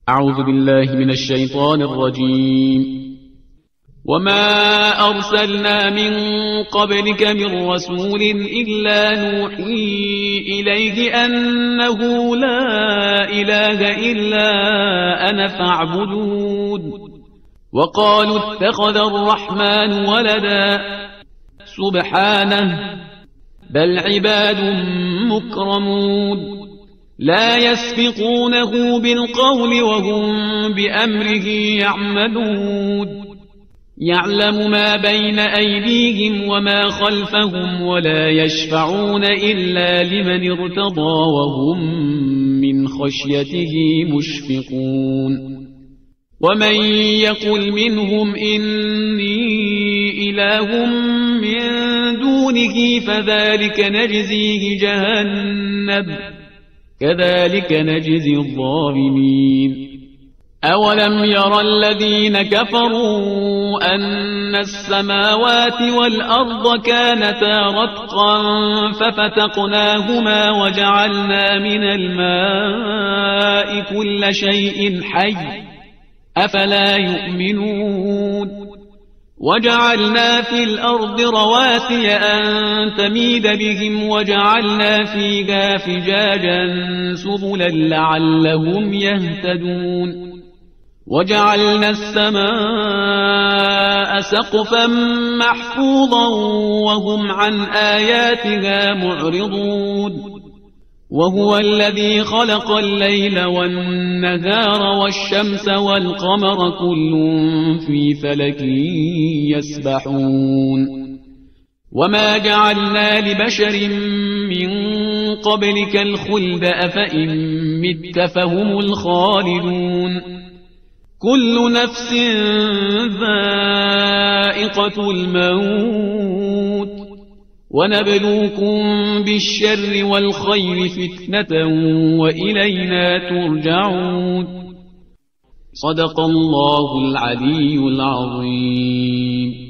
أعوذ بالله من الشيطان الرجيم. وما أرسلنا من قبلك من رسول إلا نوحي إليه أنه لا إله إلا أنا فاعبدون. وقالوا اتخذ الرحمن ولدا سبحانه بل عباد مكرمون لا يسبقونه بالقول وهم بأمره يعملون. يعلم ما بين أيديهم وما خلفهم ولا يشفعون إلا لمن ارتضى وهم من خشيته مشفقون. ومن يقل منهم إني إله من دونه فذلك نجزيه جهنم كذلك نجزي الظالمين. أولم يرى الذين كفروا أن السماوات والأرض كانتا رتقا ففتقناهما وجعلنا من الماء كل شيء حي أفلا يؤمنون. وجعلنا في الأرض رواسي أن تميد بهم وجعلنا فيها فجاجا سبلا لعلهم يهتدون. وجعلنا السماء سقفا محفوظا وهم عن آياتها معرضون. وهو الذي خلق الليل والنهار والشمس والقمر كل في فلك يسبحون. وما جعلنا لبشر من قبلك الخلد أفإن مت فهم الخالدون. كل نفس ذائقة الموت ونبلوكم بالشر والخير فتنة وإلينا ترجعون. صدق الله العلي العظيم.